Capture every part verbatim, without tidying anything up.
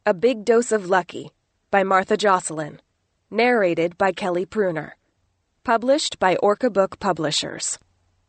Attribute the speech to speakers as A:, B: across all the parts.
A: A Big Dose of Lucky by Martha Jocelyn. Narrated by Kelly Pruner. Published by Orca Book Publishers.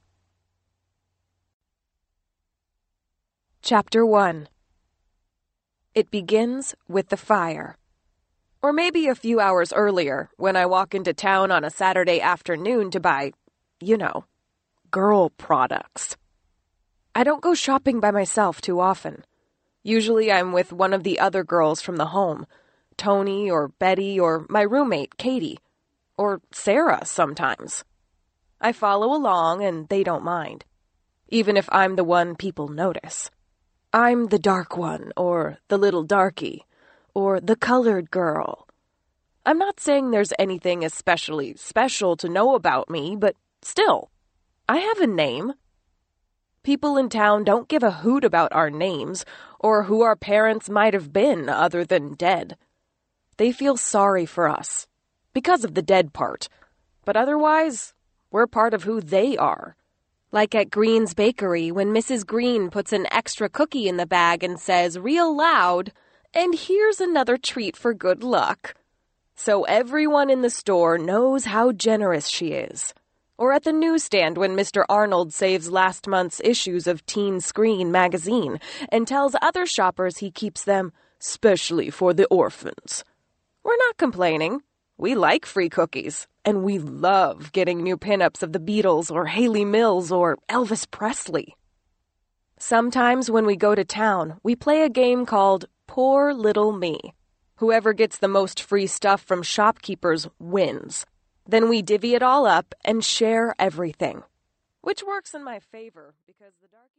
A: Chapter one. It begins with the fire. Or maybe a few hours earlier, when I walk into town on a Saturday afternoon to buy, you know, girl products. I don't go shopping by myself too often. Usually I'm with one of the other girls from the home, Tony or Betty or my roommate, Katie, or Sarah sometimes. I follow along and they don't mind, even if I'm the one people notice. I'm the dark one, or the little darky, or the colored girl. I'm not saying there's anything especially special to know about me, but still, I have a name. People in town don't give a hoot about our names or who our parents might have been other than dead. They feel sorry for us because of the dead part, but otherwise, we're part of who they are. Like at Green's Bakery when Missus Green puts an extra cookie in the bag and says real loud, "And here's another treat for good luck." So everyone in the store knows how generous she is. Or at the newsstand when Mister Arnold saves last month's issues of Teen Screen magazine and tells other shoppers he keeps them specially for the orphans. We're not complaining. We like free cookies, and we love getting new pinups of the Beatles or Haley Mills or Elvis Presley. Sometimes when we go to town, we play a game called Poor Little Me. Whoever gets the most free stuff from shopkeepers wins. Then we divvy it all up and share everything, which works in my favor because the dark